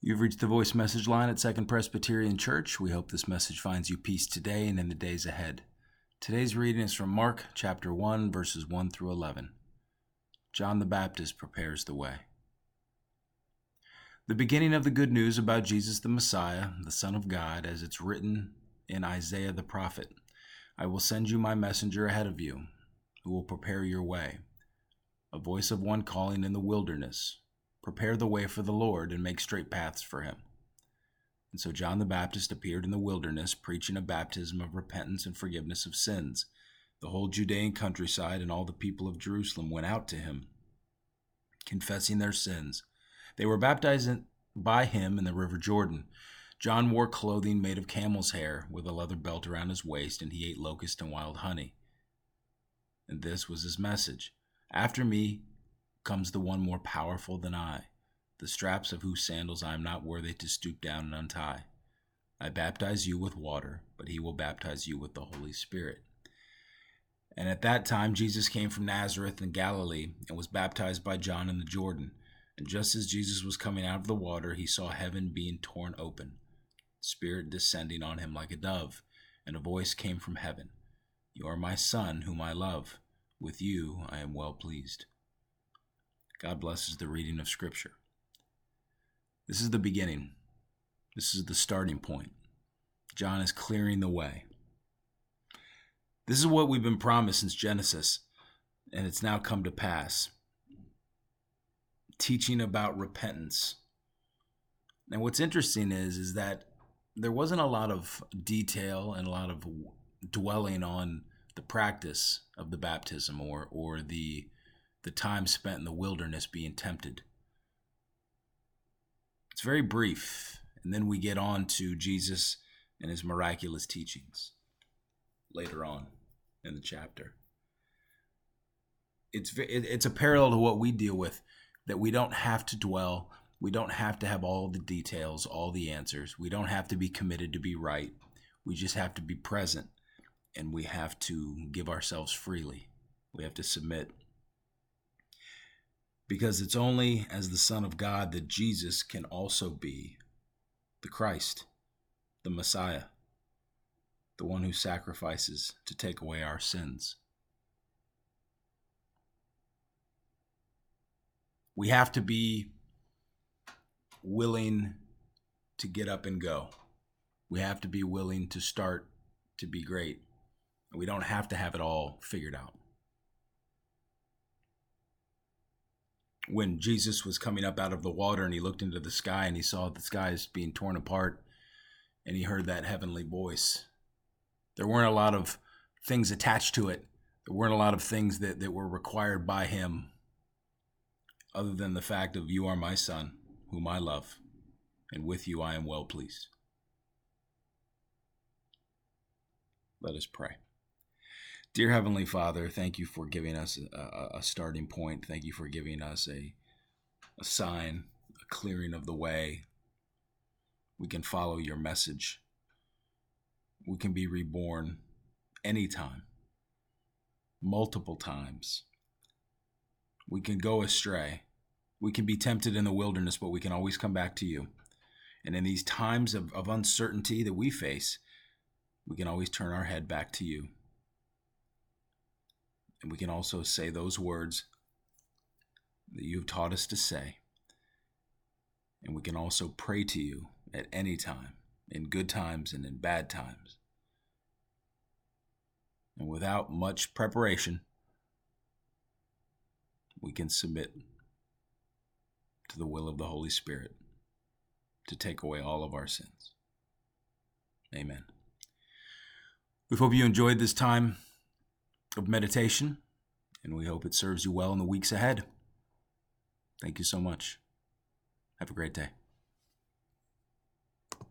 You've reached the voice message line at Second Presbyterian Church. We hope this message finds you peace today and in the days ahead. Today's reading is from Mark chapter 1, verses 1 through 11. John the Baptist prepares the way. The beginning of the good news about Jesus the Messiah, the Son of God, as it's written in Isaiah the prophet. I will send you my messenger ahead of you, who will prepare your way. A voice of one calling in the wilderness, prepare the way for the Lord and make straight paths for him. And so John the Baptist appeared in the wilderness, preaching a baptism of repentance and forgiveness of sins. The whole Judean countryside and all the people of Jerusalem went out to him, confessing their sins. They were baptized by him in the river Jordan. John wore clothing made of camel's hair, with a leather belt around his waist, and he ate locusts and wild honey. And this was his message. After me comes the one more powerful than I, the straps of whose sandals I am not worthy to stoop down and untie. I baptize you with water, but he will baptize you with the Holy Spirit. And at that time Jesus came from Nazareth in Galilee and was baptized by John in the Jordan. And just as Jesus was coming out of the water, he saw heaven being torn open, Spirit descending on him like a dove, and a voice came from heaven. You are my Son, whom I love. With you I am well pleased. God blesses the reading of Scripture. This is the beginning. This is the starting point. John is clearing the way. This is what we've been promised since Genesis, and it's now come to pass. Teaching about repentance. And what's interesting is that there wasn't a lot of detail and a lot of dwelling on the practice of the baptism or the time spent in the wilderness being tempted. It's very brief, and then we get on to Jesus and his miraculous teachings later on in the chapter. It's a parallel to what we deal with, that we don't have to dwell, we don't have to have all the details, all the answers. We don't have to be committed to be right. We just have to be present, and we have to give ourselves freely. We have to submit. Because it's only as the Son of God that Jesus can also be the Christ, the Messiah, the one who sacrifices to take away our sins. We have to be willing to get up and go. We have to be willing to start to be great. We don't have to have it all figured out. When Jesus was coming up out of the water and he looked into the sky and he saw the skies being torn apart and he heard that heavenly voice, there weren't a lot of things attached to it. There weren't a lot of things that were required by him other than the fact of, you are my Son, whom I love, and with you I am well pleased. Let us pray. Dear Heavenly Father, thank you for giving us a starting point. Thank you for giving us a sign, a clearing of the way. We can follow your message. We can be reborn anytime, multiple times. We can go astray. We can be tempted in the wilderness, but we can always come back to you. And in these times of uncertainty that we face, we can always turn our head back to you. And we can also say those words that you've taught us to say. And we can also pray to you at any time, in good times and in bad times. And without much preparation, we can submit to the will of the Holy Spirit to take away all of our sins. Amen. We hope you enjoyed this time of meditation, and we hope it serves you well in the weeks ahead. Thank you so much. Have a great day.